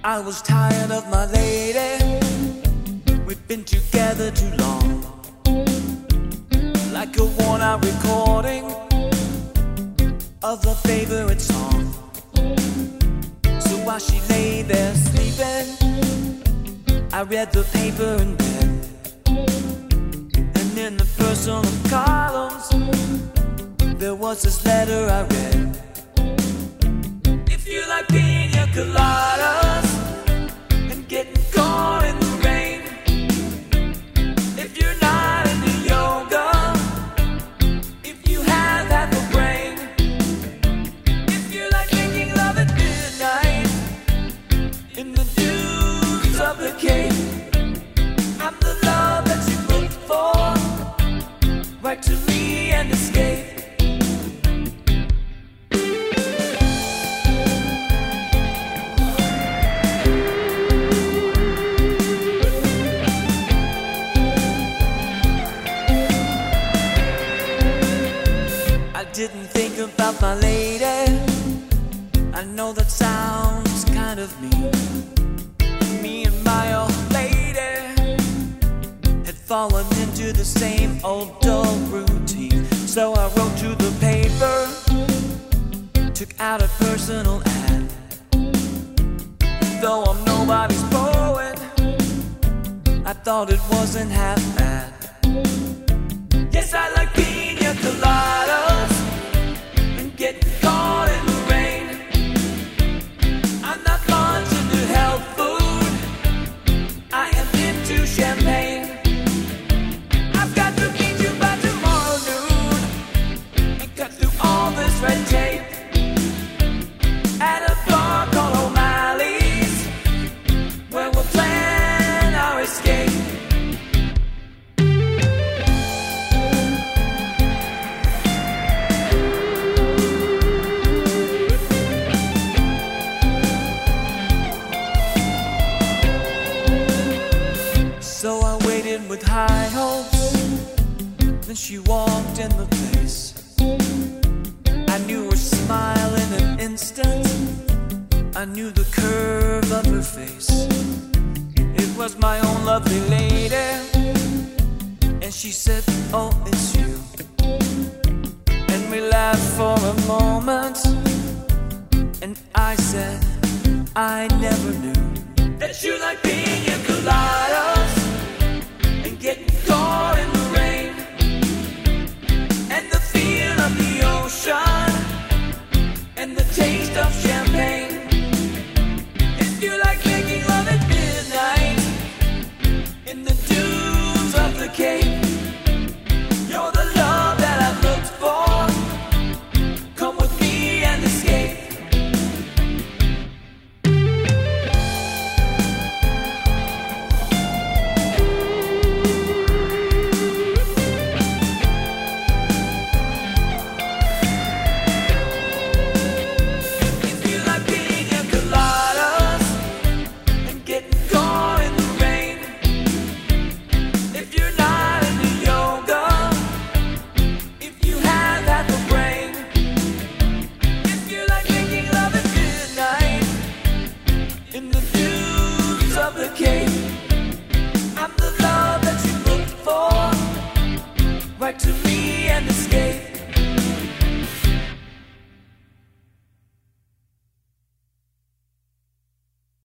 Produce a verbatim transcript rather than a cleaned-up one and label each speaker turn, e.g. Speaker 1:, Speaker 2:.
Speaker 1: I was tired of my lady. We've been together too long, like a worn-out recording of a favorite song. So while she lay there sleeping, I read the paper in bed, and in the personal columns there was this letter I read. If you like pina coladas and getting caught in the rain, if you're not into yoga, if you have half a brain, if you like making love at midnight in the dunes of the Cape, I'm the love that you looked for. Write to me and escape. Didn't think about my lady. I know that sounds kind of mean. Me and my old lady had fallen into the same old dull routine. So I wrote to the paper, took out a personal ad. Though I'm nobody's poet, I thought it wasn't half bad. Yes, I like pina coladas, getting caught in the rain. I'm not much into health food, I am into champagne. I've got to meet you by tomorrow noon and cut through all this red tape at a bar called O'Malley's, where we'll plan our escape. So I waited with high hopes, then she walked in the place. I knew her smile in an instant, I knew the curve of her face. It was my own lovely lady, and she said, oh, it's you. And we laughed for a moment, and I said, I never knew that you like pina coladas and getting caught in the rain, and the feel of the ocean and the taste of champagne. If you like making love at midnight in the dunes of the Cape, you're the love that I've looked for. Come with me and escape. In the dunes of the Cape, I'm the love that you looked for. Right to me.